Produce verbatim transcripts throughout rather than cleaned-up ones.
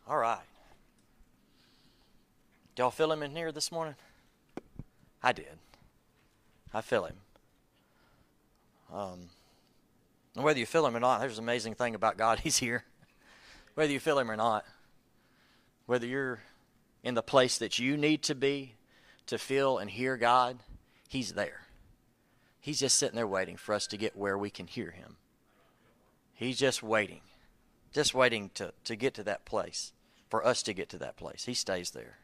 All right. Do y'all feel him in here this morning? I did. I feel him. Um, and whether you feel him or not, there's an amazing thing about God. He's here. Whether you feel him or not, whether you're in the place that you need to be to feel and hear God, he's there. He's just sitting there waiting for us to get where we can hear him. He's just waiting. Just waiting to, to get to that place. For us to get to that place. He stays there.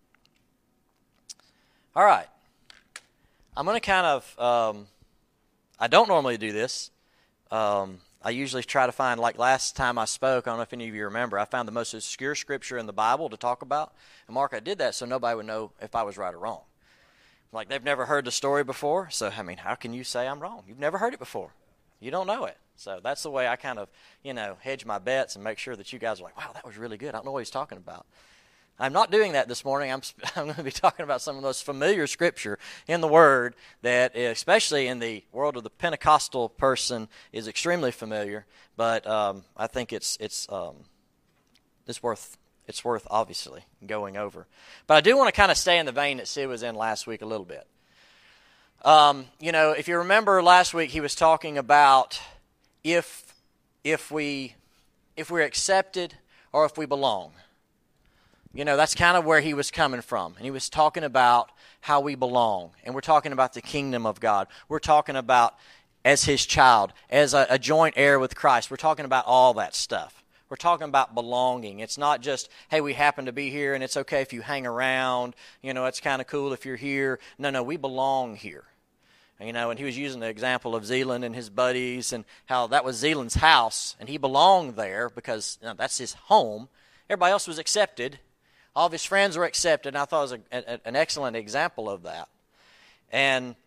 All right. I'm going to kind of, um, I don't normally do this. Um, I usually try to find, like last time I spoke, I don't know if any of you remember, I found the most obscure scripture in the Bible to talk about. And Mark, I did that so nobody would know if I was right or wrong. Like, they've never heard the story before, so, I mean, how can you say I'm wrong? You've never heard it before. You don't know it. So that's the way I kind of, you know, hedge my bets and make sure that you guys are like, wow, that was really good. I don't know what he's talking about. I'm not doing that this morning. I'm I'm going to be talking about some of the most familiar scripture in the Word that, especially in the world of the Pentecostal person, is extremely familiar. But um, I think it's it's um, it's worth it's worth obviously going over. But I do want to kind of stay in the vein that Sid was in last week a little bit. Um, you know, if you remember last week, he was talking about if if we if we're accepted or if we belong. You know, that's kind of where he was coming from. And he was talking about how we belong. And we're talking about the kingdom of God. We're talking about as his child, as a, a joint heir with Christ. We're talking about all that stuff. We're talking about belonging. It's not just, hey, we happen to be here and it's okay if you hang around. You know, it's kind of cool if you're here. No, no, we belong here. You know, and he was using the example of Zealand and his buddies and how that was Zealand's house. And he belonged there because you know, that's his home. Everybody else was accepted. All of his friends were accepted, and I thought it was a, a, an excellent example of that. And,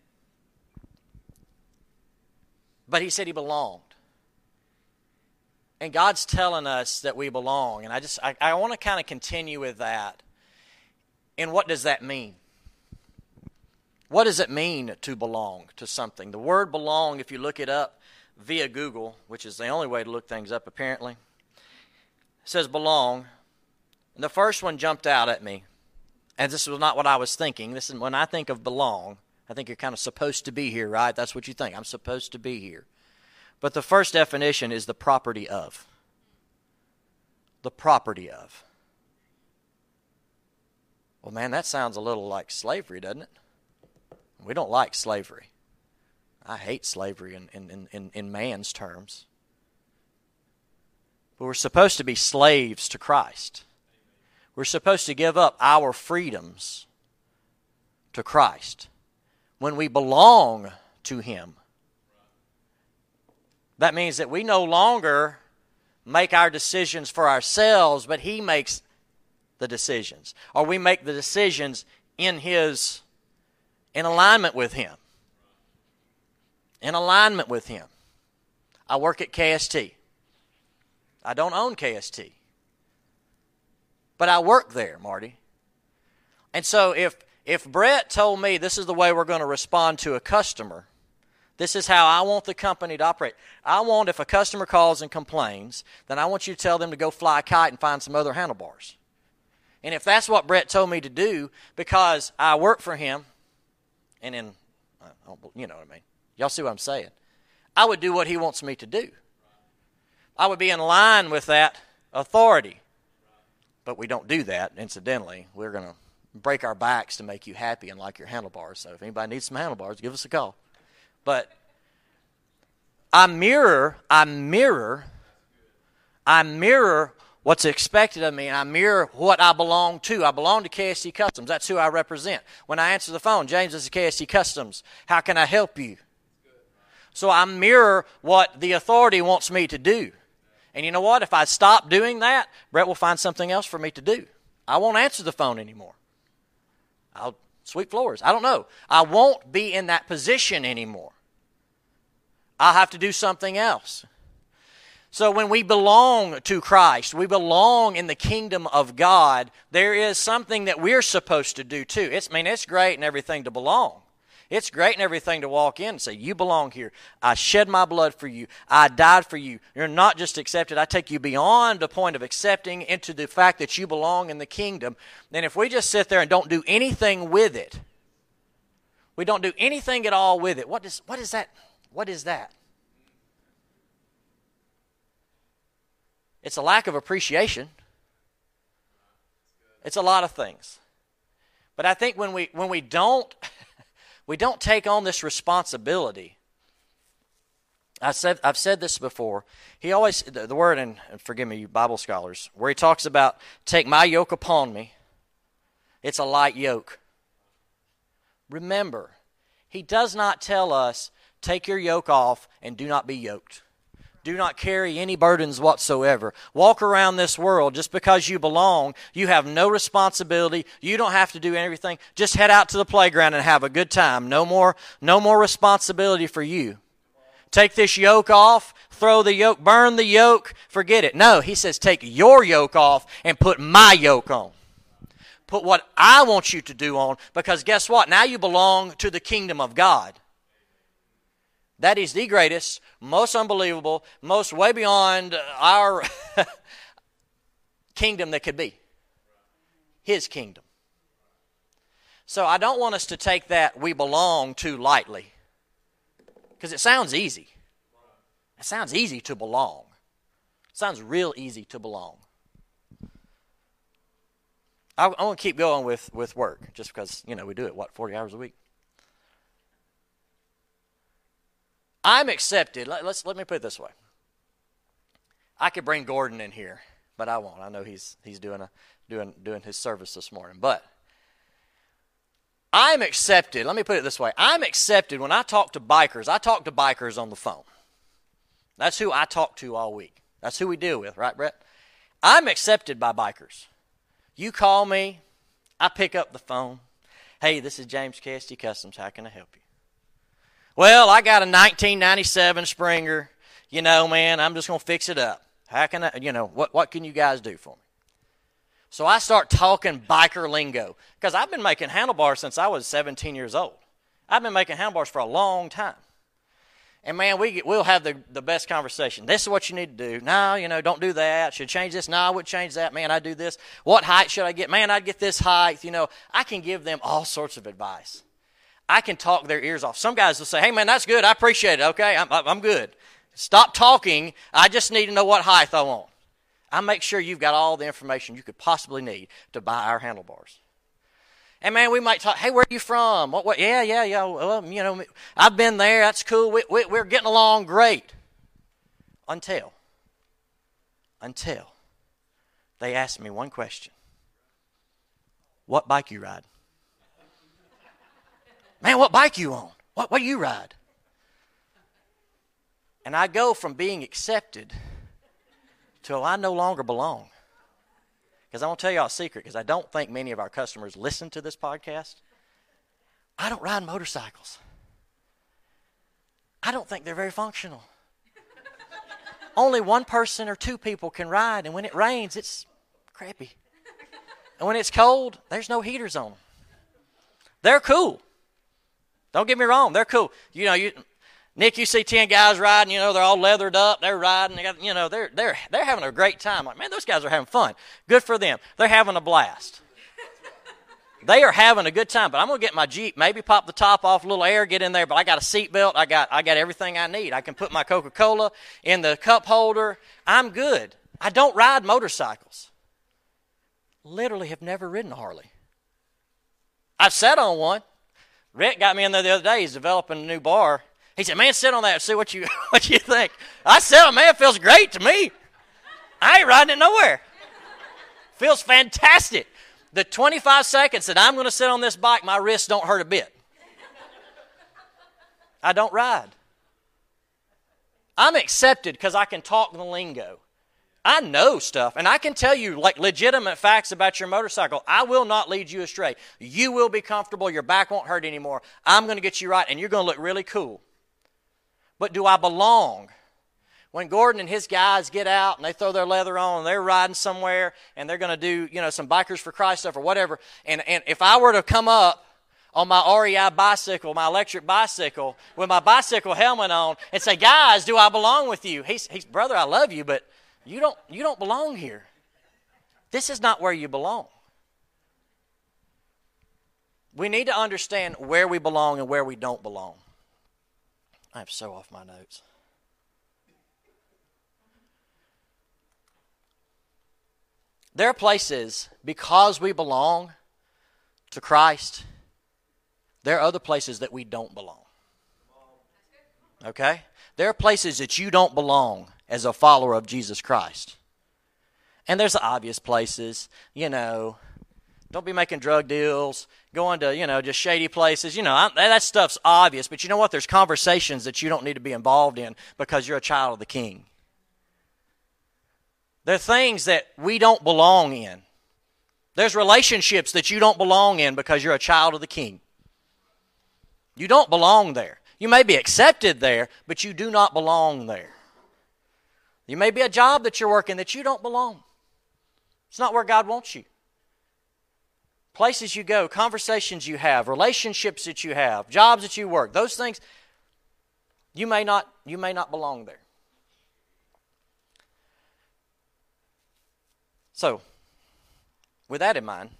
but he said he belonged. And God's telling us that we belong. And I just, I, I want to kind of continue with that. And what does that mean? What does it mean to belong to something? The word belong, if you look it up via Google, which is the only way to look things up apparently, it says belong. And the first one jumped out at me, and this was not what I was thinking. This is when I think of belong, I think you're kind of supposed to be here, right? That's what you think. I'm supposed to be here. But the first definition is the property of. The property of. Well, man, that sounds a little like slavery, doesn't it? We don't like slavery. I hate slavery in, in, in, in man's terms. But we're supposed to be slaves to Christ. We're supposed to give up our freedoms to Christ. When we belong to him, that means that we no longer make our decisions for ourselves, but he makes the decisions. Or we make the decisions in his, in alignment with him. In alignment with him. I work at K S T. I don't own K S T. But I work there, Marty. And so if if Brett told me this is the way we're going to respond to a customer, this is how I want the company to operate. I want if a customer calls and complains, then I want you to tell them to go fly a kite and find some other handlebars. And if that's what Brett told me to do because I work for him, and in, you know what I mean. Y'all see what I'm saying? I would do what he wants me to do. I would be in line with that authority. But we don't do that, incidentally. We're going to break our backs to make you happy and like your handlebars. So if anybody needs some handlebars, give us a call. But I mirror, I mirror, I mirror what's expected of me, and I mirror what I belong to. I belong to K S T Customs. That's who I represent. When I answer the phone, James, this is K S T Customs. How can I help you? So I mirror what the authority wants me to do. And you know what? If I stop doing that, Brett will find something else for me to do. I won't answer the phone anymore. I'll sweep floors. I don't know. I won't be in that position anymore. I'll have to do something else. So when we belong to Christ, we belong in the kingdom of God, there is something that we're supposed to do too. It's, I mean, it's great and everything to belong. It's great and everything to walk in and say, you belong here. I shed my blood for you. I died for you. You're not just accepted. I take you beyond the point of accepting into the fact that you belong in the kingdom. Then if we just sit there and don't do anything with it, we don't do anything at all with it, what is, what is that? What is that? It's a lack of appreciation. It's a lot of things. But I think when we when we don't we don't take on this responsibility. I said I've said this before. He always the, the word, and forgive me, you Bible scholars, where he talks about take my yoke upon me. It's a light yoke. Remember, he does not tell us take your yoke off and do not be yoked. Do not carry any burdens whatsoever. Walk around this world just because you belong. You have no responsibility. You don't have to do everything. Just head out to the playground and have a good time. No more, no more responsibility for you. Take this yoke off, throw the yoke, burn the yoke, forget it. No, he says take your yoke off and put my yoke on. Put what I want you to do on, because guess what? Now you belong to the kingdom of God. That is the greatest, most unbelievable, most way beyond our kingdom that could be. His kingdom. So I don't want us to take that we belong to lightly. Because it sounds easy. It sounds easy to belong. It sounds real easy to belong. I, I want to keep going with, with work, just because, you know, we do it, what, forty hours a week? I'm accepted. Let, let's let me put it this way. I could bring Gordon in here, but I won't. I know he's he's doing a doing doing his service this morning. But I'm accepted. Let me put it this way. I'm accepted when I talk to bikers. I talk to bikers on the phone. That's who I talk to all week. That's who we deal with, right, Brett? I'm accepted by bikers. You call me, I pick up the phone. Hey, this is James Cassidy Customs. How can I help you? Well, I got a nineteen ninety-seven Springer. You know, man, I'm just going to fix it up. How can I, you know, what, what can you guys do for me? So I start talking biker lingo, because I've been making handlebars since I was seventeen years old. I've been making handlebars for a long time. And, man, we get, we'll have the, the best conversation. This is what you need to do. No, you know, don't do that. Should change this. No, I would change that. Man, I do this. What height should I get? Man, I'd get this height. You know, I can give them all sorts of advice. I can talk their ears off. Some guys will say, hey, man, that's good. I appreciate it. Okay, I'm, I'm good. Stop talking. I just need to know what height I want. I make sure you've got all the information you could possibly need to buy our handlebars. And, man, we might talk, hey, where are you from? What? What? Yeah, yeah, yeah. Well, you know, I've been there. That's cool. We, we, we're getting along great. Until, until they asked me one question. What bike you ride? Man, what bike you on? What, what do you ride? And I go from being accepted to I no longer belong. Because I want to tell y'all a secret, because I don't think many of our customers listen to this podcast. I don't ride motorcycles. I don't think they're very functional. Only one person or two people can ride, and when it rains, it's crappy. And when it's cold, there's no heaters on them. They're cool. Don't get me wrong, they're cool. You know, you Nick, you see ten guys riding, you know, they're all leathered up, they're riding, they got, you know, they're they're they're having a great time. Like, man, those guys are having fun. Good for them. They're having a blast. They are having a good time. But I'm gonna get my Jeep, maybe pop the top off, a little air, get in there, but I got a seat belt, I got I got everything I need. I can put my Coca-Cola in the cup holder. I'm good. I don't ride motorcycles. Literally have never ridden a Harley. I've sat on one. Rick got me in there the other day. He's developing a new bar. He said, man, sit on that and see what you what you think. I said, man, it feels great to me. I ain't riding it nowhere. Feels fantastic. The twenty-five seconds that I'm going to sit on this bike, my wrists don't hurt a bit. I don't ride. I'm accepted because I can talk the lingo. I know stuff, and I can tell you like legitimate facts about your motorcycle. I will not lead you astray. You will be comfortable. Your back won't hurt anymore. I'm going to get you right, and you're going to look really cool. But do I belong? When Gordon and his guys get out and they throw their leather on and they're riding somewhere and they're going to do, you know, some Bikers for Christ stuff or whatever, and, and if I were to come up on my R E I bicycle, my electric bicycle, with my bicycle helmet on, and say, guys, do I belong with you? He's, he's brother, I love you, but you don't, you don't belong here. This is not where you belong. We need to understand where we belong and where we don't belong. I'm so off my notes. There are places, because we belong to Christ, there are other places that we don't belong. Okay? There are places that you don't belong as a follower of Jesus Christ. And there's the obvious places, you know, don't be making drug deals, going to, you know, just shady places. You know, I, that stuff's obvious. But you know what? There's conversations that you don't need to be involved in because you're a child of the King. There are things that we don't belong in. There's relationships that you don't belong in because you're a child of the King. You don't belong there. You may be accepted there, but you do not belong there. You may be a job that you're working that you don't belong. It's not where God wants you. Places you go, conversations you have, relationships that you have, jobs that you work, those things, you may not, you may not belong there. So, with that in mind,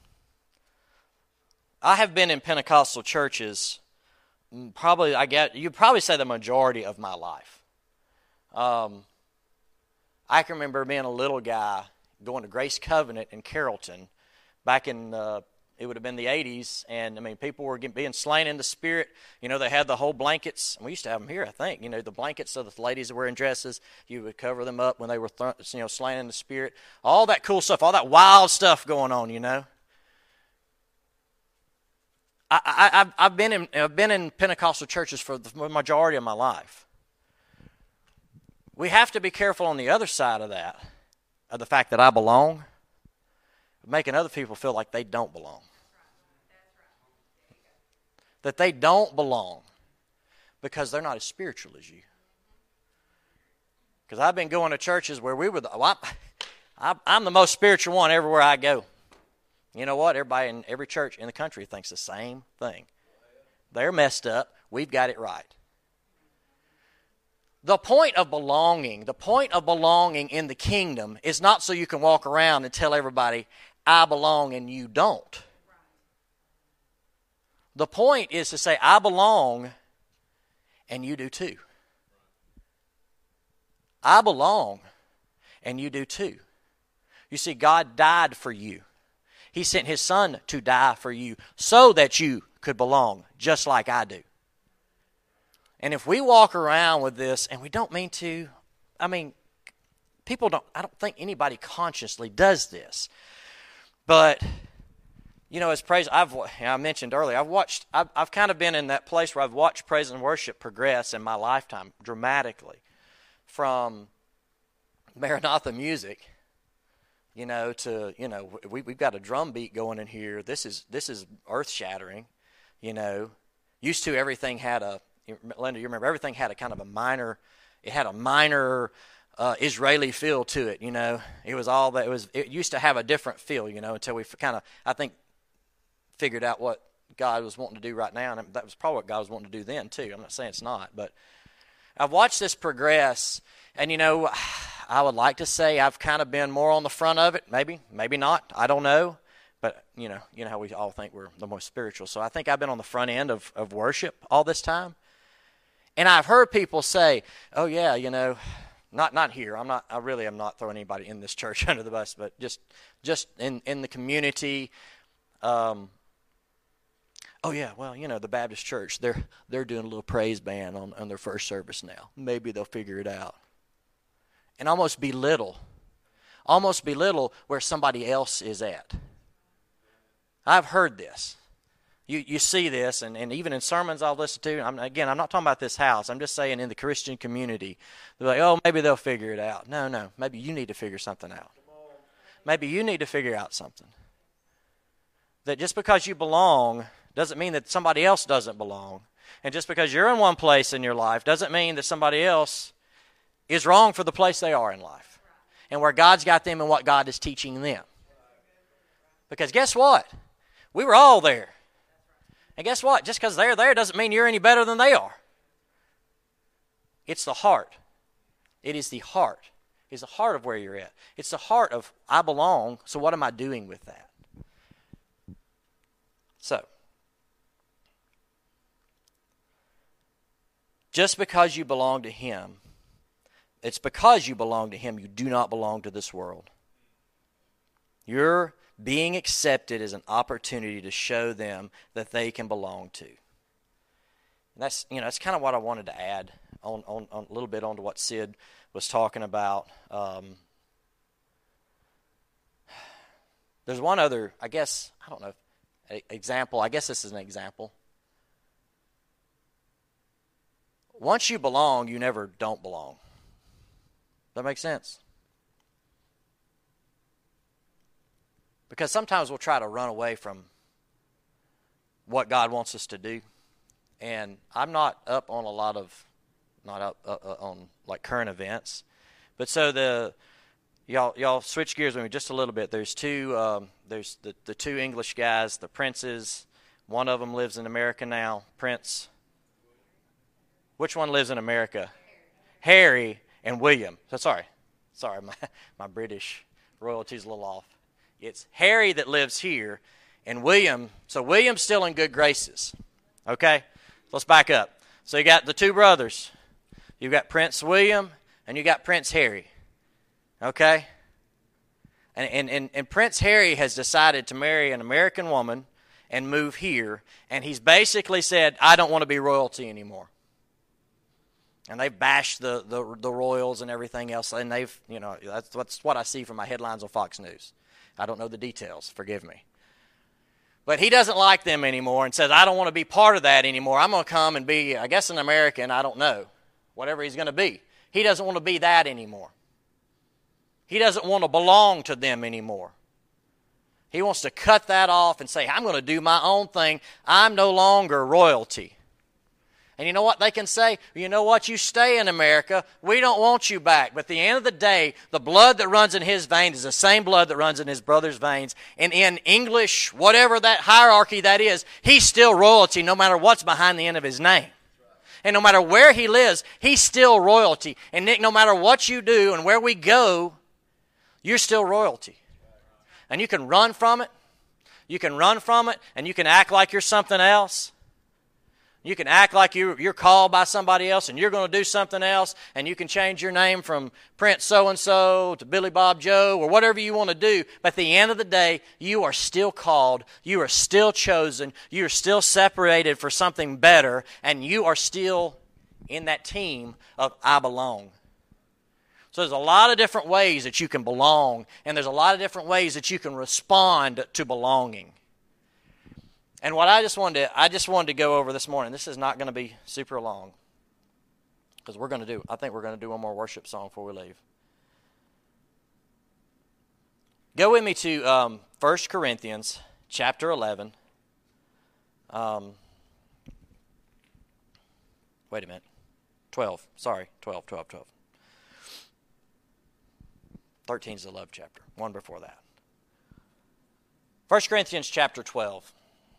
I have been in Pentecostal churches probably, I get, you'd probably say the majority of my life. Um, I can remember being a little guy going to Grace Covenant in Carrollton back in uh, it would have been the eighties, and I mean, people were getting, being slain in the Spirit. You know, they had the whole blankets, and we used to have them here, I think. You know, the blankets of the ladies that were in dresses, you would cover them up when they were, th- you know, slain in the Spirit. All that cool stuff, all that wild stuff going on, you know. I, I, I've, I've been in, I've been in Pentecostal churches for the majority of my life. We have to be careful on the other side of that, of the fact that I belong, making other people feel like they don't belong. That they don't belong because they're not as spiritual as you. Because I've been going to churches where we were, the, well, I, I'm the most spiritual one everywhere I go. You know what? Everybody in every church in the country thinks the same thing. They're messed up. We've got it right. The point of belonging, the point of belonging in the kingdom is not so you can walk around and tell everybody, I belong and you don't. The point is to say, I belong and you do too. I belong and you do too. You see, God died for you. He sent His Son to die for you so that you could belong just like I do. And if we walk around with this, and we don't mean to, I mean, people don't, I don't think anybody consciously does this. But, you know, as praise, I've, I mentioned earlier, I've watched, I've, I've kind of been in that place where I've watched praise and worship progress in my lifetime dramatically. From Maranatha music, you know, to, you know, we, we've got a drum beat going in here. This is, this is earth-shattering, you know. Used to everything had a, Linda, you remember, everything had a kind of a minor, it had a minor uh, Israeli feel to it, you know. It was all that, it was, it used to have a different feel, you know, until we kind of, I think, figured out what God was wanting to do right now. And that was probably what God was wanting to do then, too. I'm not saying it's not, but I've watched this progress, and, you know, I would like to say I've kind of been more on the front of it, maybe, maybe not, I don't know. But, you know, you know how we all think we're the most spiritual. So I think I've been on the front end of, of worship all this time. And I've heard people say, oh, yeah, you know, not not here. I'm not, I really am not throwing anybody in this church under the bus, but just just in, in the community. Um, oh, yeah, well, you know, the Baptist church, they're they're doing a little praise band on, on their first service now. Maybe they'll figure it out. And almost belittle, almost belittle where somebody else is at. I've heard this. You you see this, and, and even in sermons I'll listen to, I'm, again, I'm not talking about this house. I'm just saying in the Christian community. They're like, oh, maybe they'll figure it out. No, no, maybe you need to figure something out. Maybe you need to figure out something. That just because you belong doesn't mean that somebody else doesn't belong. And just because you're in one place in your life doesn't mean that somebody else is wrong for the place they are in life. And where God's got them and what God is teaching them. Because guess what? We were all there. And guess what? Just because they're there doesn't mean you're any better than they are. It's the heart. It is the heart. It's the heart of where you're at. It's the heart of, I belong, so what am I doing with that? So, just because you belong to Him, it's because you belong to Him, you do not belong to this world. Your being accepted is an opportunity to show them that they can belong to. And that's, you know, that's kind of what I wanted to add on, on, on a little bit onto what Sid was talking about. Um, there's one other, I guess, I don't know, example. I guess this is an example. Once you belong, you never don't belong. Does that make sense? Because sometimes we'll try to run away from what God wants us to do. And I'm not up on a lot of, not up uh, uh, on like current events. But so the, y'all y'all switch gears with me just a little bit. There's two, um, there's the, the two English guys, the Princes. One of them lives in America now, Prince. Which one lives in America? Harry and William. So sorry, sorry, my, my British royalty's a little off. It's Harry that lives here, and William, so William's still in good graces, okay? Let's back up. So you got the two brothers. You got Prince William, and you got Prince Harry, okay? And, and, and, and Prince Harry has decided to marry an American woman and move here, and he's basically said, I don't want to be royalty anymore. And they've bashed the, the, the royals and everything else, and they've, you know, that's, that's what I see from my headlines on Fox News. I don't know the details, forgive me. But he doesn't like them anymore and says, I don't want to be part of that anymore. I'm going to come and be, I guess, an American, I don't know, whatever he's going to be. He doesn't want to be that anymore. He doesn't want to belong to them anymore. He wants to cut that off and say, I'm going to do my own thing. I'm no longer royalty. And you know what they can say? You know what? You stay in America. We don't want you back. But at the end of the day, the blood that runs in his veins is the same blood that runs in his brother's veins. And in English, whatever that hierarchy that is, he's still royalty no matter what's behind the end of his name. And no matter where he lives, he's still royalty. And Nick, no matter what you do and where we go, you're still royalty. And you can run from it. You can run from it, and you can act like you're something else. You can act like you're, you're called by somebody else and you're going to do something else, and you can change your name from Prince so-and-so to Billy Bob Joe or whatever you want to do. But at the end of the day, you are still called, you are still chosen, you are still separated for something better, and you are still in that team of I belong. So there's a lot of different ways that you can belong, and there's a lot of different ways that you can respond to belonging. And what I just wanted to, I just wanted to go over this morning, this is not going to be super long, because we're going to do, I think we're going to do one more worship song before we leave. Go with me to um, First Corinthians chapter eleven. Um, wait a minute. twelve. Sorry, twelve, twelve, twelve. thirteen is the love chapter, one before that. First Corinthians chapter twelve.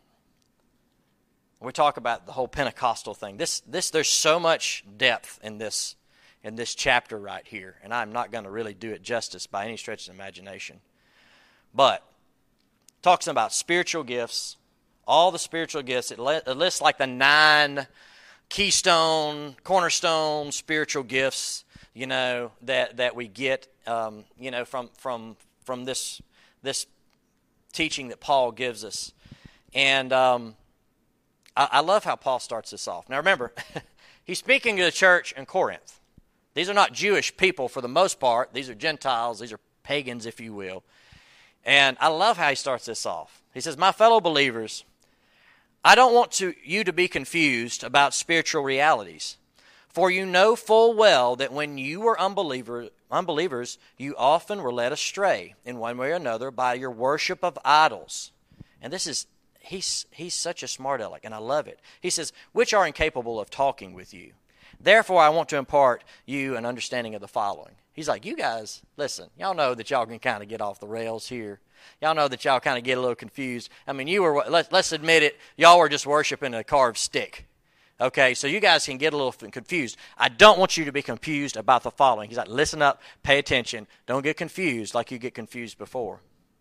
We talk about the whole Pentecostal thing. This, this, there's so much depth in this, in this chapter right here, and I'm not going to really do it justice by any stretch of the imagination. But talks about spiritual gifts, all the spiritual gifts. It lists like the nine keystone, cornerstone spiritual gifts, you know, that that we get, um, you know, from from from this this teaching that Paul gives us, and. Um, I love how Paul starts this off. Now remember, he's speaking to the church in Corinth. These are not Jewish people for the most part. These are Gentiles. These are pagans, if you will. And I love how he starts this off. He says, my fellow believers, I don't want to, you to be confused about spiritual realities. For you know full well that when you were unbeliever, unbelievers, you often were led astray in one way or another by your worship of idols. And this is He's he's such a smart aleck, and I love it. He says, which are incapable of talking with you. Therefore, I want to impart you an understanding of the following. He's like, you guys, listen, y'all know that y'all can kind of get off the rails here. Y'all know that y'all kind of get a little confused. I mean, you were, let's, let's admit it, y'all were just worshiping a carved stick. Okay, so you guys can get a little confused. I don't want you to be confused about the following. He's like, listen up, pay attention. Don't get confused like you get confused before.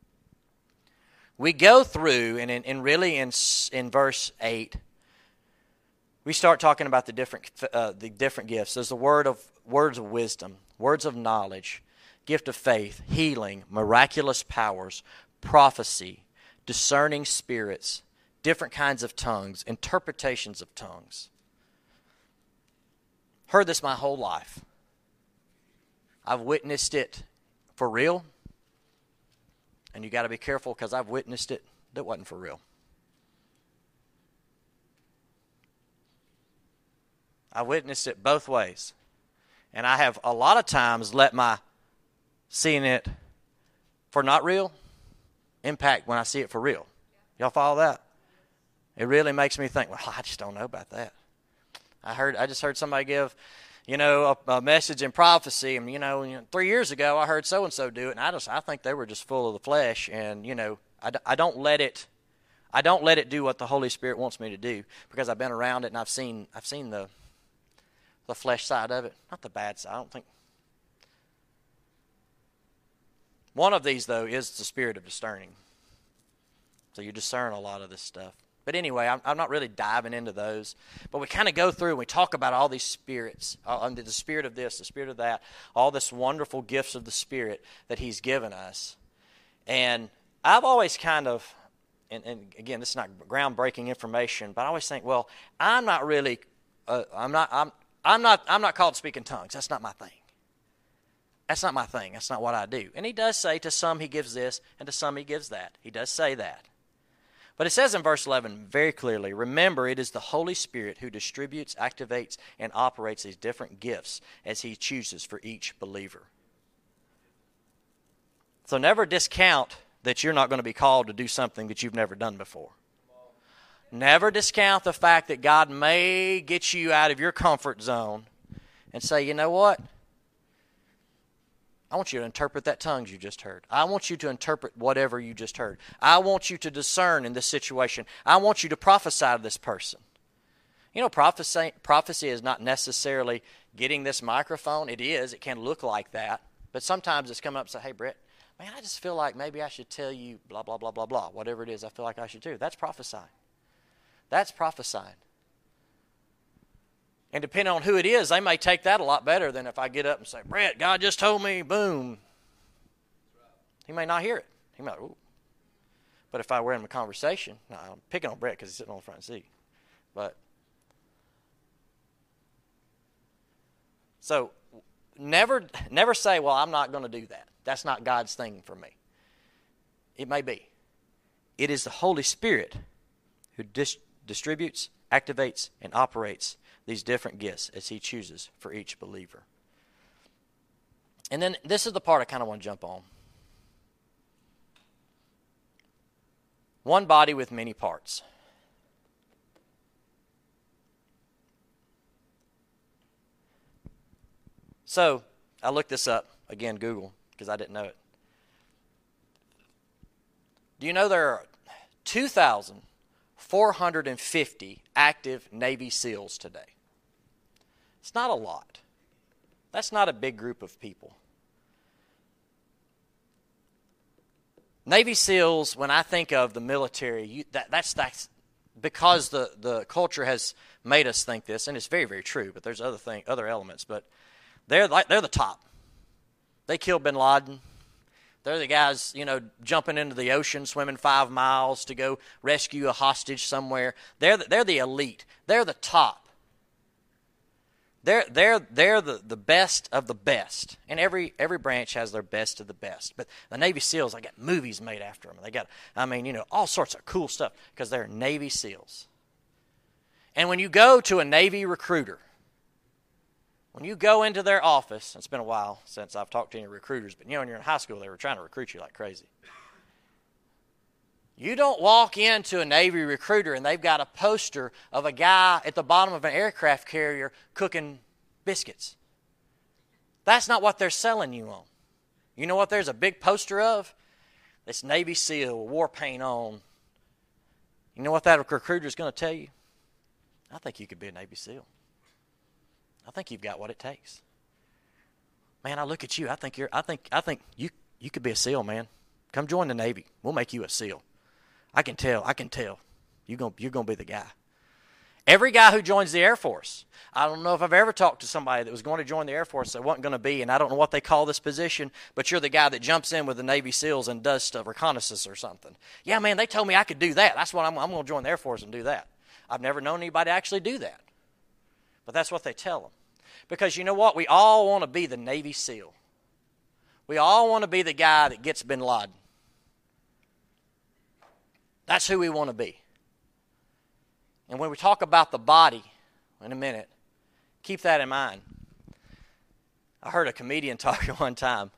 We go through, and, in, and really in, in verse eight, we start talking about the different uh, the different gifts. There's the word of words of wisdom, words of knowledge, gift of faith, healing, miraculous powers, prophecy, discerning spirits, different kinds of tongues, interpretations of tongues. Heard this my whole life. I've witnessed it for real. And you got to be careful because I've witnessed it that wasn't for real. I witnessed it both ways. And I have a lot of times let my seeing it for not real impact when I see it for real. Y'all follow that? It really makes me think, well, I just don't know about that. I heard, I just heard somebody give, you know, a, a message in prophecy, and you know, you know, three years ago I heard so and so do it, and I just, I think they were just full of the flesh, and you know, I, I don't let it, I don't let it do what the Holy Spirit wants me to do, because I've been around it and I've seen, I've seen the, the flesh side of it, not the bad side. I don't think. One of these though is the spirit of discerning. So you discern a lot of this stuff. But anyway, I'm, I'm not really diving into those. But we kind of go through and we talk about all these spirits, uh, the spirit of this, the spirit of that, all this wonderful gifts of the Spirit that He's given us. And I've always kind of, and, and again, this is not groundbreaking information, but I always think, well, I'm not really, uh, I'm not, I'm, I'm not, I'm not called to speak in tongues. That's not my thing. That's not my thing. That's not what I do. And He does say to some He gives this, and to some He gives that. He does say that. But it says in verse eleven very clearly, remember, it is the Holy Spirit who distributes, activates, and operates these different gifts as He chooses for each believer. So never discount that you're not going to be called to do something that you've never done before. Never discount the fact that God may get you out of your comfort zone and say, you know what? I want you to interpret that tongues you just heard. I want you to interpret whatever you just heard. I want you to discern in this situation. I want you to prophesy to this person. You know, prophecy, prophecy is not necessarily getting this microphone. It is. It can look like that. But sometimes it's coming up and say, hey, Brett, man, I just feel like maybe I should tell you blah, blah, blah, blah, blah. Whatever it is I feel like I should do. That's prophesying. That's prophesying. And depending on who it is, they may take that a lot better than if I get up and say, Brett, God just told me, boom. He may not hear it. He might, ooh. But if I were in a conversation, no, I'm picking on Brett because he's sitting on the front seat. But, so, never, never say, well, I'm not going to do that. That's not God's thing for me. It may be. It is the Holy Spirit who dis- distributes, activates, and operates these different gifts as He chooses for each believer. And then this is the part I kind of want to jump on. One body with many parts. So, I looked this up. Again, Google, because I didn't know it. Do you know there are two thousand four hundred fifty active Navy SEALs today? It's not a lot. That's not a big group of people. Navy SEALs, when I think of the military, you, that, that's, that's because the, the culture has made us think this, and it's very, very true, but there's other thing, other elements, but they're like, they're the top. They killed bin Laden. They're the guys, you know, jumping into the ocean, swimming five miles to go rescue a hostage somewhere. They're the, they're the elite. They're the top. They're they're they're the, the best of the best. And every every branch has their best of the best. But the Navy SEALs, they got movies made after them. They got, I mean, you know, all sorts of cool stuff because they're Navy SEALs. And when you go to a Navy recruiter, when you go into their office, it's been a while since I've talked to any recruiters, but you know, when you're in high school, they were trying to recruit you like crazy. You don't walk into a Navy recruiter and they've got a poster of a guy at the bottom of an aircraft carrier cooking biscuits. That's not what they're selling you on. You know what there's a big poster of? this Navy SEAL with war paint on. You know what that recruiter is going to tell you? I think you could be a Navy SEAL. I think you've got what it takes. Man, I look at you. I think you're. I think. I think you. You could be a SEAL, man. Come join the Navy. We'll make you a SEAL. I can tell. I can tell. You're going. You're going to be the guy. Every guy who joins the Air Force, I don't know if I've ever talked to somebody that was going to join the Air Force that wasn't going to be, and I don't know what they call this position, but you're the guy that jumps in with the Navy SEALs and does stuff, reconnaissance or something. Yeah, man, they told me I could do that. That's what I'm, I'm going to join the Air Force and do that. I've never known anybody actually do that. But that's what they tell them. Because you know what? We all want to be the Navy SEAL. We all want to be the guy that gets bin Laden. That's who we want to be. And when we talk about the body in a minute, keep that in mind. I heard a comedian talk one time.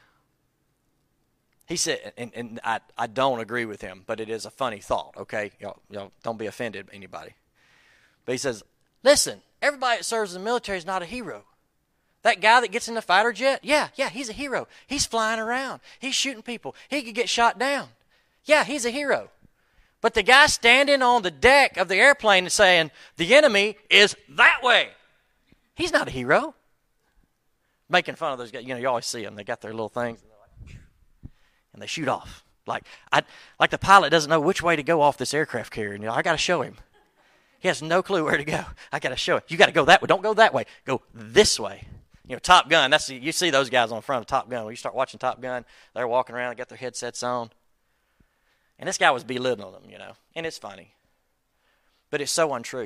He said, and, and I, I don't agree with him, but it is a funny thought, okay? Y'all, y'all don't be offended by anybody. But he says, listen, everybody that serves in the military is not a hero. That guy that gets in the fighter jet, yeah, yeah, he's a hero. He's flying around. He's shooting people. He could get shot down. Yeah, he's a hero. But the guy standing on the deck of the airplane and saying, the enemy is that way. He's not a hero. Making fun of those guys. You know, you always see them. They got their little things. And, they're like, and they shoot off. Like I, like the pilot doesn't know which way to go off this aircraft carrier. And you know, I got to show him. He has no clue where to go. I got to show him. You got to go that way. Don't go that way. Go this way. You know, Top Gun. That's you see those guys on the front of Top Gun. When you start watching Top Gun, they're walking around. They got their headsets on. And this guy was belittling them, you know, and it's funny. But it's so untrue.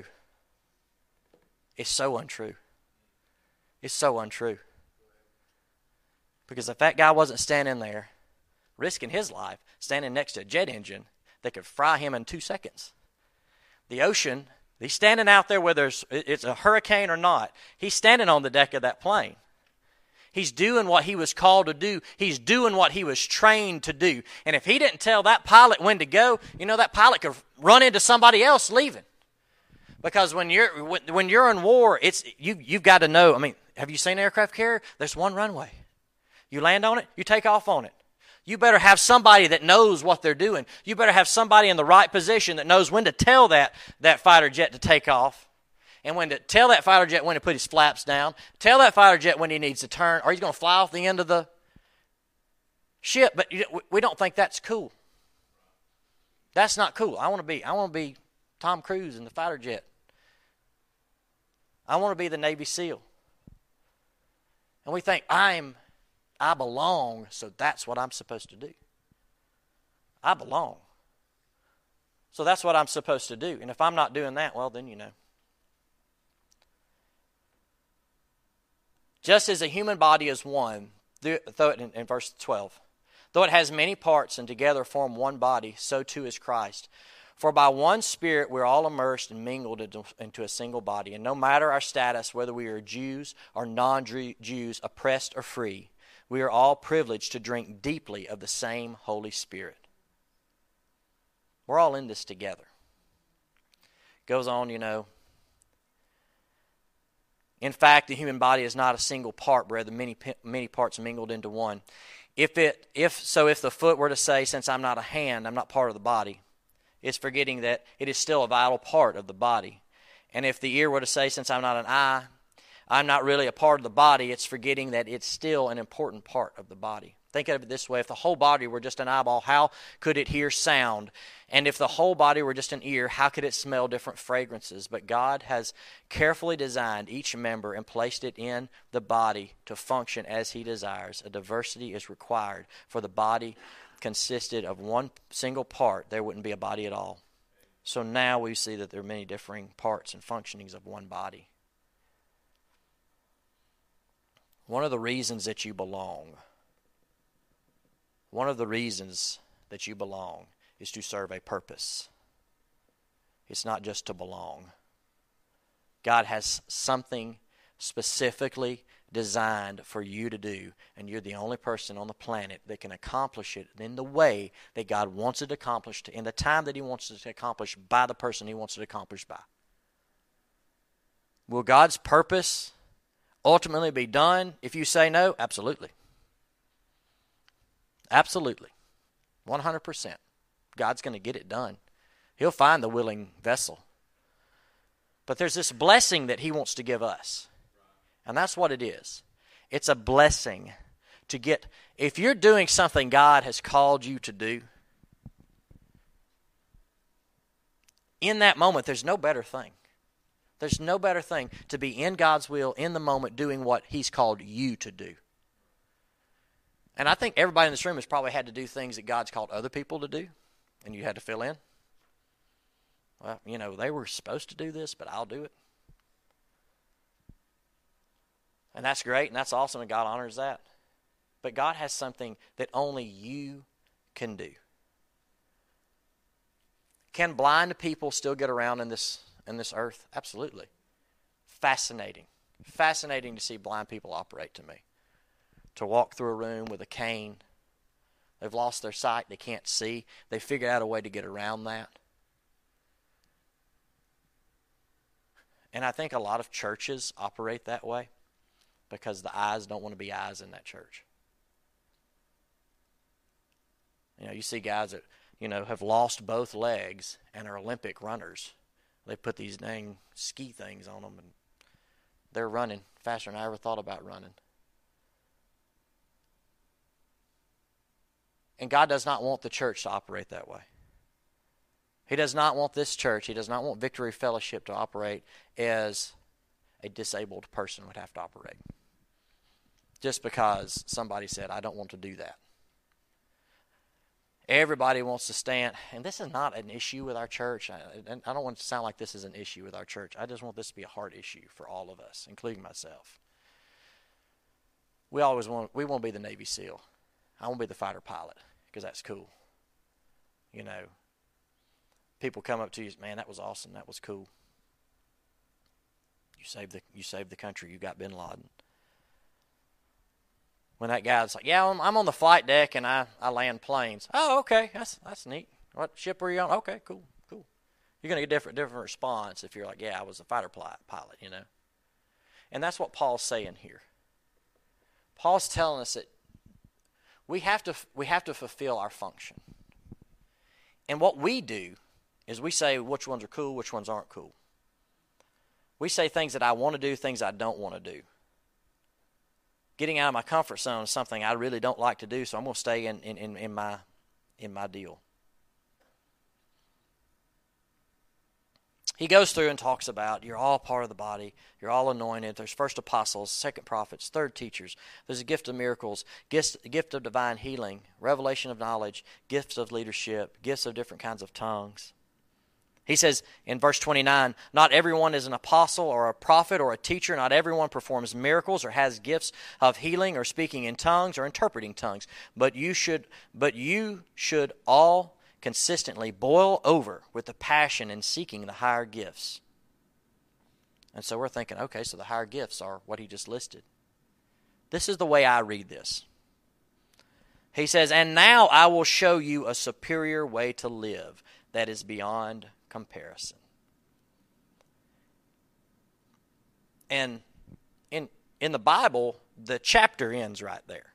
It's so untrue. It's so untrue. Because if that guy wasn't standing there, risking his life, standing next to a jet engine that could fry him in two seconds. The ocean, he's standing out there whether it's a hurricane or not. He's standing on the deck of that plane. He's doing what he was called to do. He's doing what he was trained to do. And if he didn't tell that pilot when to go, you know, that pilot could run into somebody else leaving. Because when you're when, when you're in war, it's you you've got to know. I mean, have you seen an aircraft carrier? There's one runway. You land on it, you take off on it. You better have somebody that knows what they're doing. You better have somebody in the right position that knows when to tell that, that fighter jet to take off. And when to tell that fighter jet when to put his flaps down, tell that fighter jet when he needs to turn, or he's going to fly off the end of the ship. But we don't think that's cool. That's not cool. I want to be. I want to be Tom Cruise in the fighter jet. I want to be the Navy SEAL. And we think I'm, I belong, so that's what I'm supposed to do. I belong. So that's what I'm supposed to do. And if I'm not doing that, well, then you know. Just as a human body is one, though it in, in verse twelve, though it has many parts and together form one body, so too is Christ. For by one Spirit we're all immersed and mingled into, into a single body. And no matter our status, whether we are Jews or non-Jews, oppressed or free, we are all privileged to drink deeply of the same Holy Spirit. We're all in this together. Goes on, you know. In fact, the human body is not a single part, brethren, many many parts mingled into one. If it if so if the foot were to say, since I'm not a hand, I'm not part of the body, it's forgetting that it is still a vital part of the body. And if the ear were to say, since I'm not an eye, I'm not really a part of the body, it's forgetting that it's still an important part of the body. Think of it this way. If the whole body were just an eyeball, how could it hear sound? And if the whole body were just an ear, how could it smell different fragrances? But God has carefully designed each member and placed it in the body to function as He desires. A diversity is required. For the body consisted of one single part, there wouldn't be a body at all. So now we see that there are many differing parts and functionings of one body. One of the reasons that you belong, one of the reasons that you belong is to serve a purpose. It's not just to belong. God has something specifically designed for you to do, and you're the only person on the planet that can accomplish it in the way that God wants it accomplished, in the time that He wants it to accomplish, by the person He wants it accomplished by. Will God's purpose ultimately be done if you say no? Absolutely. Absolutely. one hundred percent. God's going to get it done. He'll find the willing vessel. But there's this blessing that he wants to give us. And that's what it is. It's a blessing to get, if you're doing something God has called you to do, in that moment, there's no better thing. There's no better thing to be in God's will, in the moment, doing what he's called you to do. And I think everybody in this room has probably had to do things that God's called other people to do, and you had to fill in. Well, you know, they were supposed to do this, but I'll do it. And that's great, and that's awesome, and God honors that. But God has something that only you can do. Can blind people still get around in this in this earth? Absolutely. Fascinating. Fascinating to see blind people operate to me. To walk through a room with a cane. They've lost their sight. They can't see. They figured out a way to get around that. And I think a lot of churches operate that way because the eyes don't want to be eyes in that church. You know, you see guys that, you know, have lost both legs and are Olympic runners. They put these dang ski things on them, and they're running faster than I ever thought about running. And God does not want the church to operate that way. He does not want this church, he does not want Victory Fellowship to operate as a disabled person would have to operate. Just because somebody said, I don't want to do that. Everybody wants to stand, and this is not an issue with our church. I, I don't want it to sound like this is an issue with our church. I just want this to be a hard issue for all of us, including myself. We always want, we want to be the Navy SEAL. I want to be the fighter pilot because that's cool. You know, people come up to you, man, that was awesome. That was cool. You saved the, you saved the country. You got bin Laden. When that guy's like, yeah, I'm, I'm on the flight deck and I, I land planes. Oh, okay, that's that's neat. What ship were you on? Okay, cool, cool. You're going to get a different, different response if you're like, yeah, I was a fighter pilot, you know. And that's what Paul's saying here. Paul's telling us that we have to we have to fulfill our function. And what we do is we say which ones are cool, which ones aren't cool. We say things that I want to do, things I don't want to do. Getting out of my comfort zone is something I really don't like to do, so I'm going to stay in, in, in, in my in my deal. He goes through and talks about you're all part of the body, you're all anointed. There's first apostles, second prophets, third teachers. There's a gift of miracles, gifts, gift of divine healing, revelation of knowledge, gifts of leadership, gifts of different kinds of tongues. He says in verse twenty-nine, not everyone is an apostle or a prophet or a teacher. Not everyone performs miracles or has gifts of healing or speaking in tongues or interpreting tongues. But you should, but you should all consistently boil over with the passion in seeking the higher gifts. And so we're thinking, okay, so the higher gifts are what he just listed. This is the way I read this. He says, and now I will show you a superior way to live that is beyond comparison. And in in the Bible, the chapter ends right there.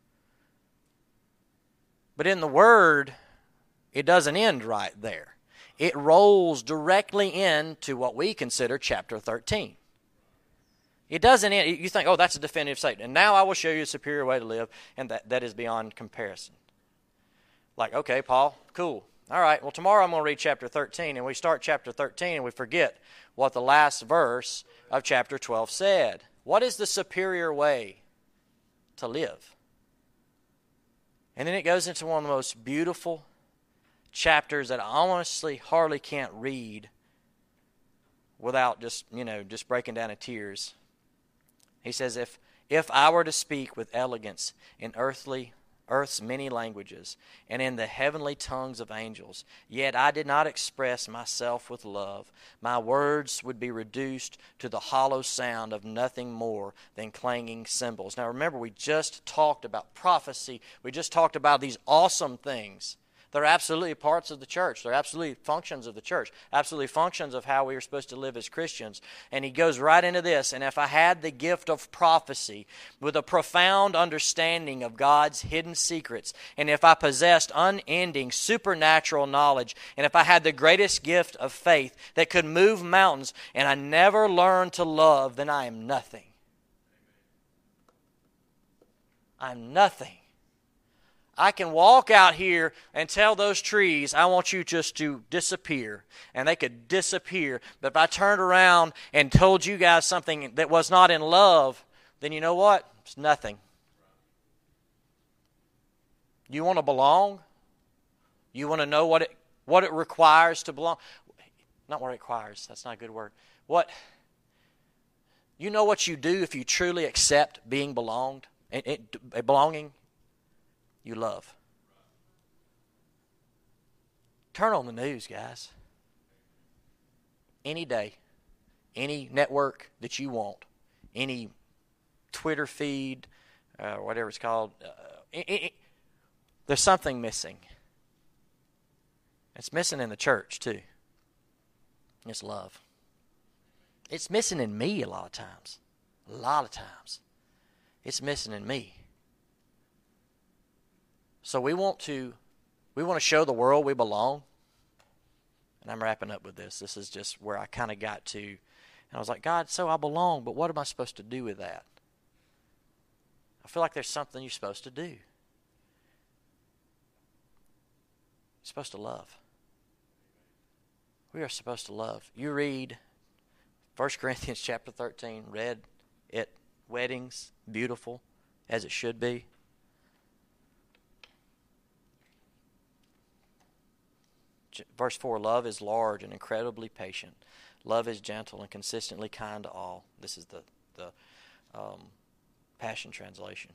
But in the Word, it doesn't end right there. It rolls directly into what we consider chapter thirteen. It doesn't end. You think, oh, that's a definitive statement. And now I will show you a superior way to live, and that, that is beyond comparison. Like, okay, Paul, cool. All right, well, tomorrow I'm going to read chapter thirteen, and we start chapter thirteen, and we forget what the last verse of chapter twelve said. What is the superior way to live? And then it goes into one of the most beautiful chapters that I honestly hardly can't read without just, you know, just breaking down in tears. He says, if if I were to speak with elegance in earthly earth's many languages, and in the heavenly tongues of angels, yet I did not express myself with love, my words would be reduced to the hollow sound of nothing more than clanging cymbals. Now remember, we just talked about prophecy. We just talked about these awesome things They're absolutely parts of the church. They're absolutely functions of the church, absolutely functions of how we are supposed to live as Christians. And he goes right into this. And if I had the gift of prophecy with a profound understanding of God's hidden secrets, and if I possessed unending supernatural knowledge, and if I had the greatest gift of faith that could move mountains, and I never learned to love, then I am nothing. I'm nothing. I can walk out here and tell those trees, I want you just to disappear. And they could disappear. But if I turned around and told you guys something that was not in love, then you know what? It's nothing. You want to belong? You want to know what it what it requires to belong? Not what it requires. That's not a good word. What? You know what you do if you truly accept being belonged, and, and belonging? You love. Turn on the news, guys. Any day, any network that you want, any Twitter feed, uh, whatever it's called, uh, it, it, there's something missing. It's missing in the church too. It's love. It's missing in me a lot of times. A lot of times. It's missing in me. So we want to we want to show the world we belong. And I'm wrapping up with this. This is just where I kind of got to. And I was like, God, so I belong, but what am I supposed to do with that? I feel like there's something you're supposed to do. You're supposed to love. We are supposed to love. You read First Corinthians chapter thirteen, read at weddings, beautiful, as it should be. Verse four, love is large and incredibly patient. Love is gentle and consistently kind to all. This is the, the um, Passion Translation.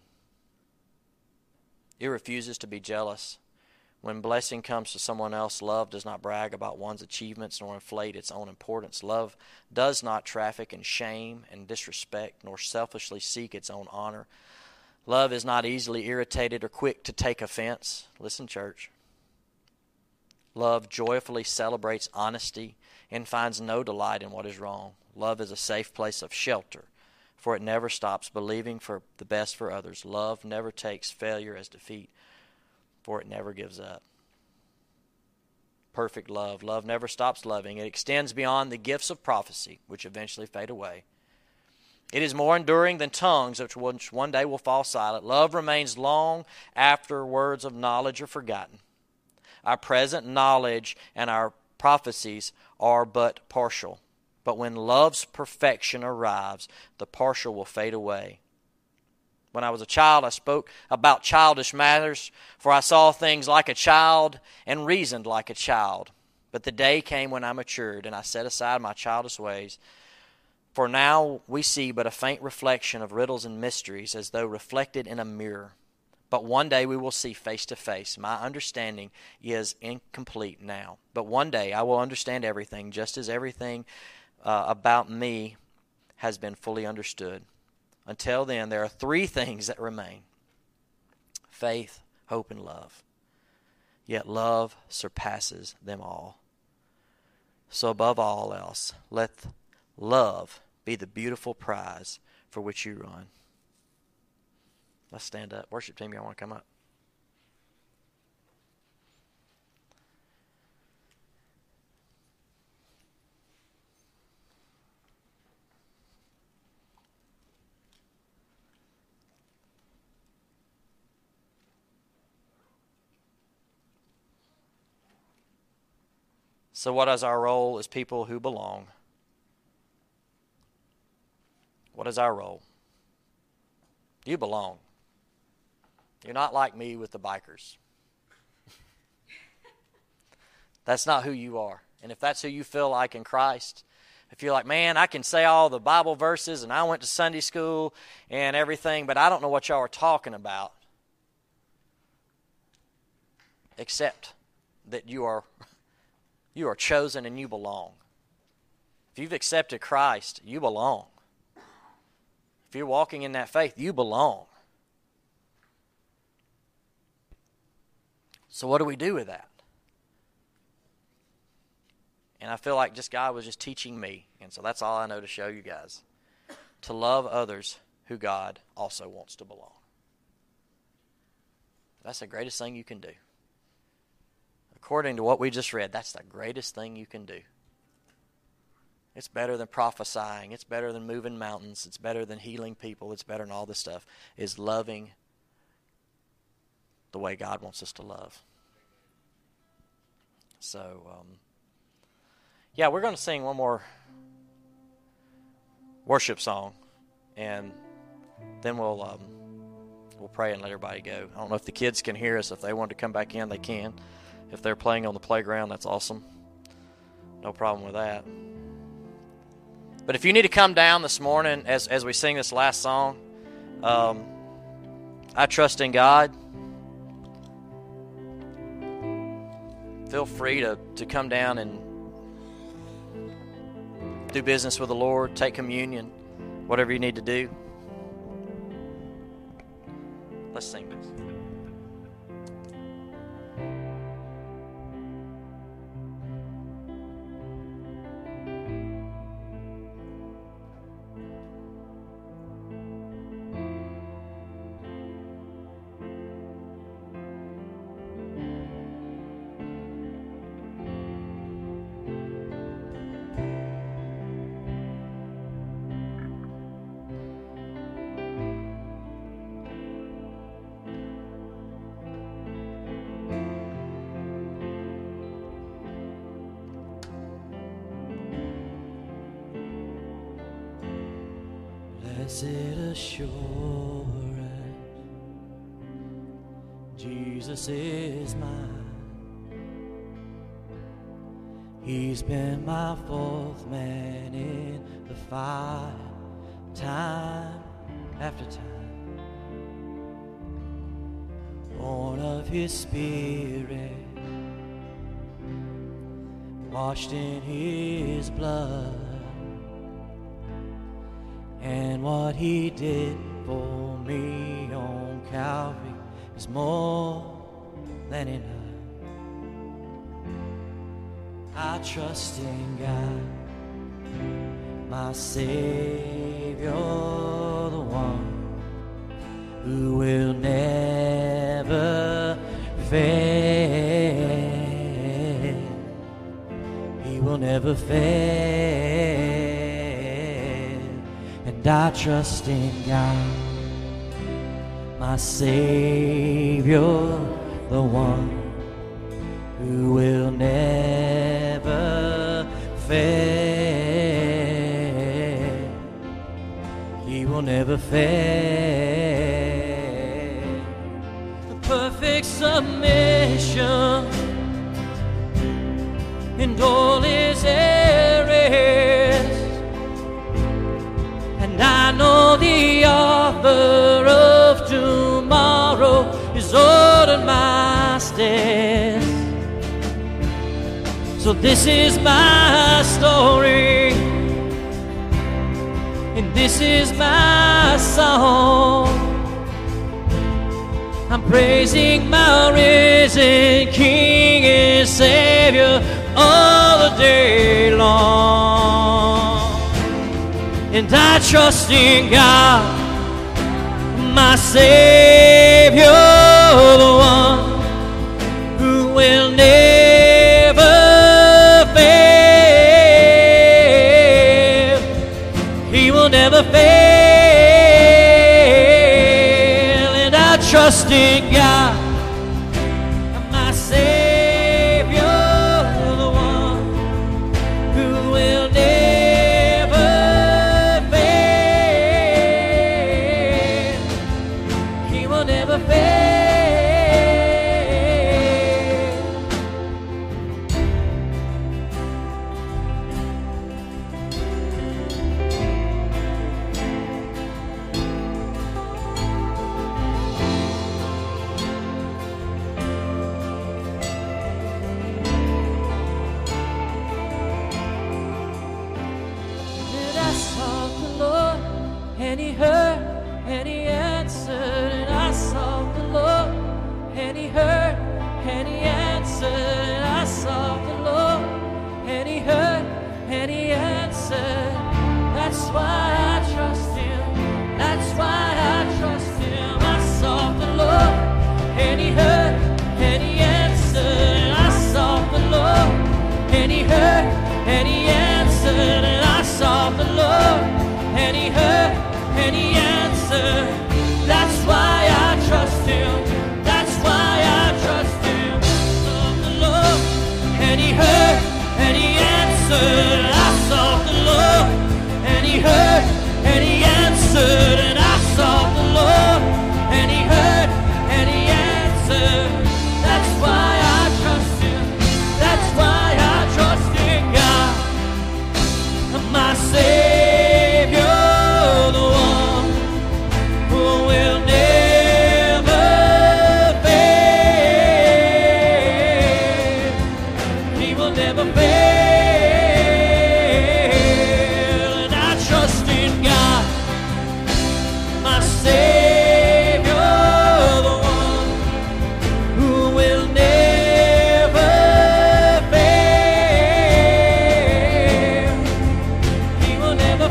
It refuses to be jealous. When blessing comes to someone else, love does not brag about one's achievements nor inflate its own importance. Love does not traffic in shame and disrespect nor selfishly seek its own honor. Love is not easily irritated or quick to take offense. Listen, church. Love joyfully celebrates honesty and finds no delight in what is wrong. Love is a safe place of shelter, for it never stops believing for the best for others. Love never takes failure as defeat, for it never gives up. Perfect love. Love never stops loving. It extends beyond the gifts of prophecy, which eventually fade away. It is more enduring than tongues, which one day will fall silent. Love remains long after words of knowledge are forgotten. Our present knowledge and our prophecies are but partial. But when love's perfection arrives, the partial will fade away. When I was a child, I spoke about childish matters, for I saw things like a child and reasoned like a child. But the day came when I matured, and I set aside my childish ways. For now we see but a faint reflection of riddles and mysteries, as though reflected in a mirror. But one day we will see face to face. My understanding is incomplete now. But one day I will understand everything, just as everything uh, about me has been fully understood. Until then, there are three things that remain: faith, hope, and love. Yet love surpasses them all. So above all else, let love be the beautiful prize for which you run. Let's stand up. Worship team, y'all want to come up? So what is our role as people who belong? What is our role? You belong. You're not like me with the bikers. That's not who you are. And if that's who you feel like in Christ, if you're like, man, I can say all the Bible verses and I went to Sunday school and everything, but I don't know what y'all are talking about, except that you are you are chosen and you belong. If you've accepted Christ, you belong. If you're walking in that faith, you belong. So what do we do with that? And I feel like just God was just teaching me. And so that's all I know to show you guys. To love others who God also wants to belong. That's the greatest thing you can do. According to what we just read, that's the greatest thing you can do. It's better than prophesying. It's better than moving mountains. It's better than healing people. It's better than all this stuff. Is loving the way God wants us to love. So, um, yeah, we're going to sing one more worship song, and then we'll um, we'll pray and let everybody go. I don't know if the kids can hear us. If they want to come back in, they can. If they're playing on the playground, that's awesome. No problem with that. But if you need to come down this morning as, as we sing this last song, um, I trust in God. Feel free to, to come down and do business with the Lord, take communion, whatever you need to do. Let's sing this. Blessed assurance, Jesus is mine. He's been my fourth man in the fight, time after time. Born of His Spirit, washed in His blood. And what He did for me on Calvary is more than enough. I trust in God, my Savior, the one who will never fail. He will never fail. And I trust in God, my Savior, the one who will never fail. He will never fail. The perfect submission and all His errors. And I know the author of tomorrow is ordering my steps. So this is my story, and this is my song. I'm praising my risen King and Savior all the day long. And I trust in God, my Savior, the one who will never fail. He will never fail. And I trust in God, my Savior, the one who will never never fail. will never fail. And I trust in God, my Savior, the one who will never fail. He will never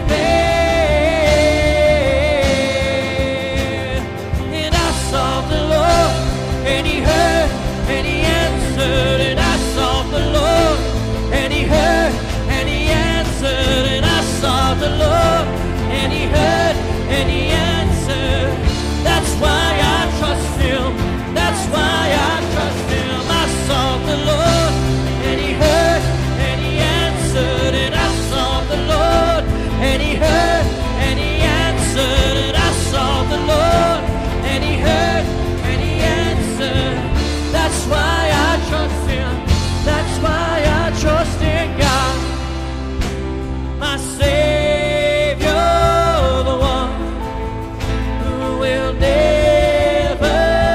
fail. And I sought the Lord, and He heard, and He answered. And I sought the Lord, and He heard, and He answered. And I sought the Lord, and He heard, and He answered. That's why I trust Him. That's why I trust Him. I sought the Lord, and He heard, and He answered. And I sought the Lord, and He heard, and He answered. And I sought the Lord, and He heard, and He answered. That's why I trust Him. That's why I trust in God, my Savior, the one who will never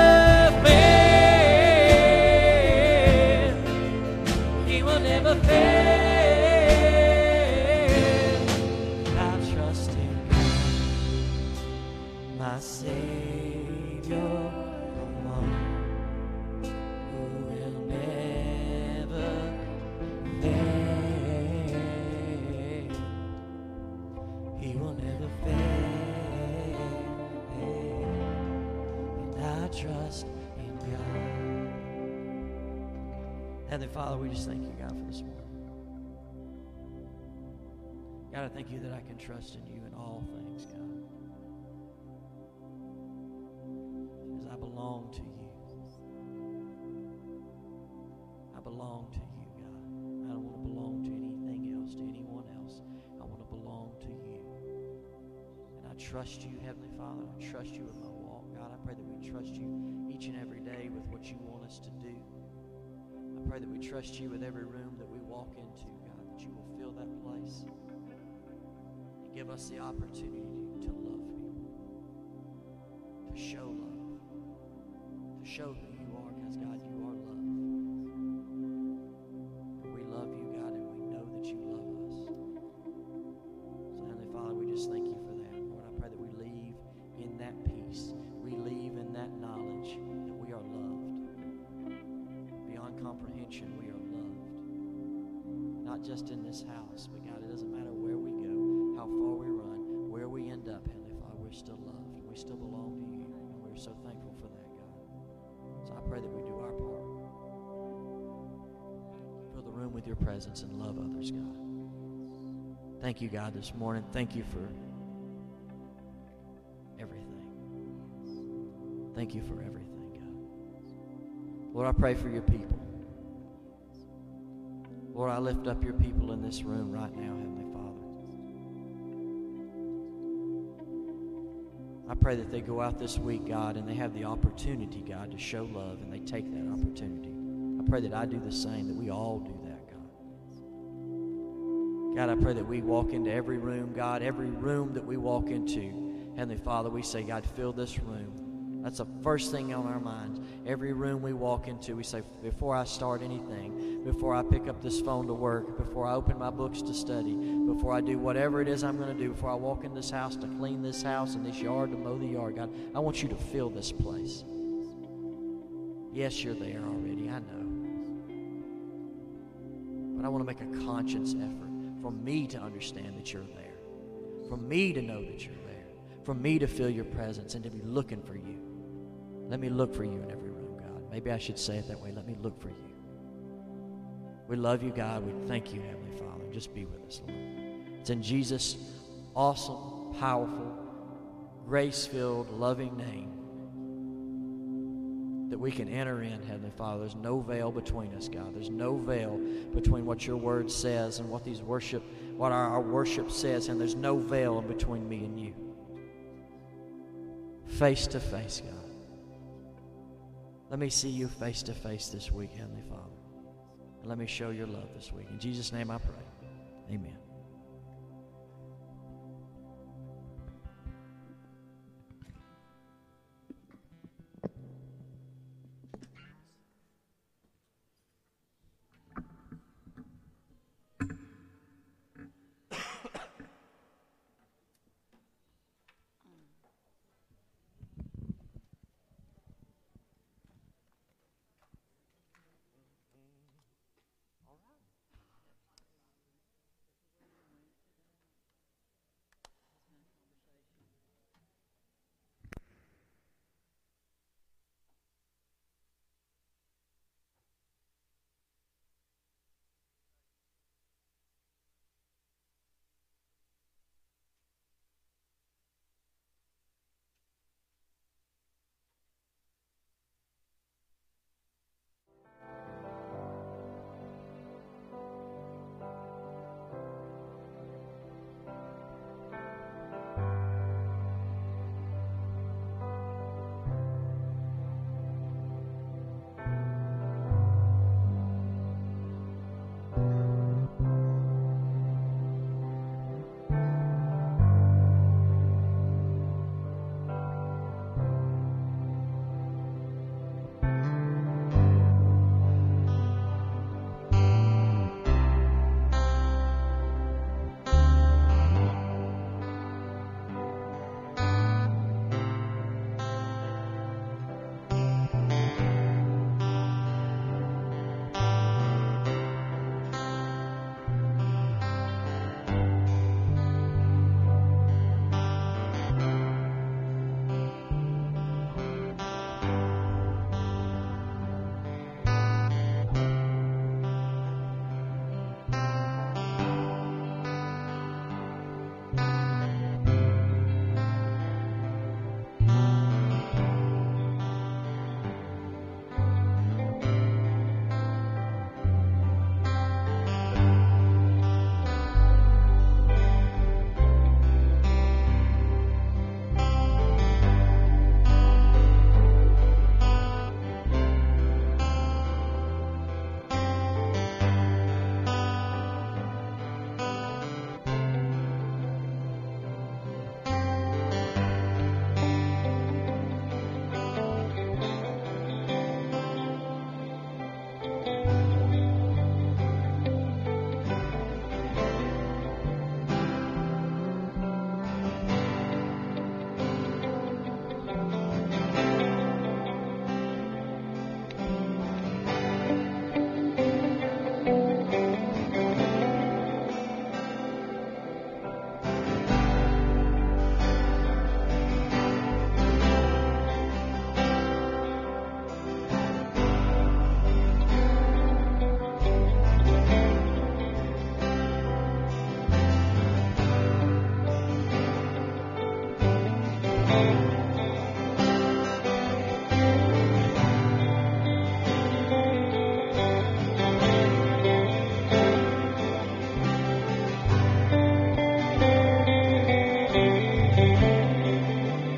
fail. He will never fail. I trust in God, my Savior, the one who will never fail. He will never fail. And I trust in God. Heavenly Father, we just thank you, God, for this morning. God, I thank you that I can trust in you in all things, God. Because I belong to you. I belong to you, God. I don't want to belong to anything else, to anyone else. I want to belong to you. And I trust you, Heavenly Father. I trust you with my walk, God. I pray that we trust you each and every day with what you want us to do. I pray that we trust you with every room that we walk into, God, that you will fill that place and give us the opportunity to love people, to show love, to show who you are, because, God, you are love. And we love you, God, and we know that you love us. So, Heavenly Father, we just thank you for that. Lord, I pray that we leave in that peace. We leave in that knowledge that we are loved. Beyond comprehension, we are loved. Not just in this house, but God, it doesn't matter where we go, how far we run, where we end up, Heavenly Father, we're still loved. We still belong to you, and we're so thankful for that, God. So I pray that we do our part. Fill the room with your presence and love others, God. Thank you, God, this morning. Thank you for everything. Thank you for everything, God. Lord, I pray for your people. Lord, I lift up your people in this room right now, Heavenly Father. I pray that they go out this week, God, and they have the opportunity, God, to show love, and they take that opportunity. I pray that I do the same, that we all do that, God. God, I pray that we walk into every room, God, every room that we walk into, Heavenly Father, we say, God, fill this room. That's the first thing on our minds. Every room we walk into, we say, before I start anything, before I pick up this phone to work, before I open my books to study, before I do whatever it is I'm going to do, before I walk in this house to clean this house and this yard to mow the yard, God, I want you to fill this place. Yes, you're there already, I know. But I want to make a conscious effort for me to understand that you're there, for me to know that you're there, for me to feel your presence and to be looking for you. Let me look for you in every room, God. Maybe I should say it that way. Let me look for you. We love you, God. We thank you, Heavenly Father. Just be with us, Lord. It's in Jesus' awesome, powerful, grace-filled, loving name that we can enter in, Heavenly Father. There's no veil between us, God. There's no veil between what your word says and what these worship, what our, our worship says, and there's no veil in between me and you. Face to face, God. Let me see you face to face this week, Heavenly Father. And let me show your love this week. In Jesus' name I pray. Amen.